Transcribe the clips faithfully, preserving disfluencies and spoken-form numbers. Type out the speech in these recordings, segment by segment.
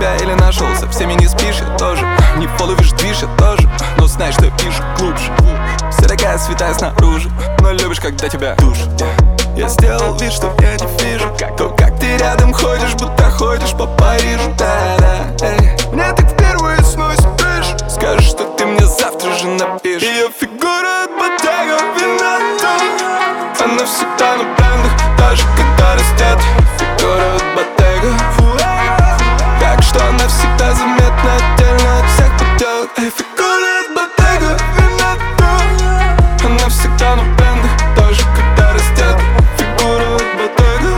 себя или нашел, со всеми не спишь, я тоже. Не фоловишь движ, я тоже, но знаешь, что я пишу глубже. Вся такая святая снаружи, но любишь, когда тебя душат. Я сделал вид, что я не вижу то, как ты рядом ходишь, будто ходишь по Парижу. Да-да, эй. Мне так впервые сносит крышу. Скажешь, что ты мне завтра же напишешь. Ее фигура от Bottega Veneta, она всегда на брендах, даже когда растет. Фигура от Bottega, так что она всегда заметна отдельно от всех поделок. Эй, фигура от Bottega Veneta, она всегда на брендах, даже когда растет. Фигура от Bottega,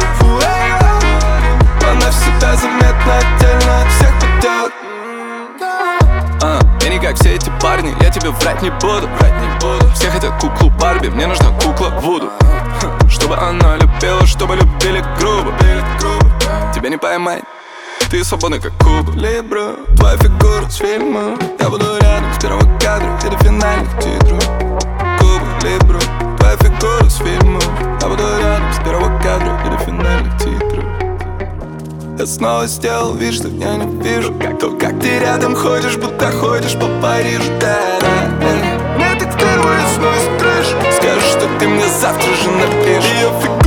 она всегда заметна отдельно от всех поделок. А, я не как все эти парни, я тебе врать не буду, врать не буду. Все хотят куклу Барби, мне нужна кукла Вуду. Чтобы она любила, чтобы любили грубо. Тебя не поймать, ты свободный как Куба Либра. Твоя фигура с фильма, я буду рядом с первого кадра или финальных титров. Куба Либра, твоя фигура с фильма, я буду рядом с первого кадра или финальных титров. Я снова сделал вид, что я не вижу то, как ты рядом ходишь, будто ходишь по Парижу. Да-да, эй. Мне так впервые сносит крышу. Скажешь, что ты мне завтра же напишешь. Ее фигура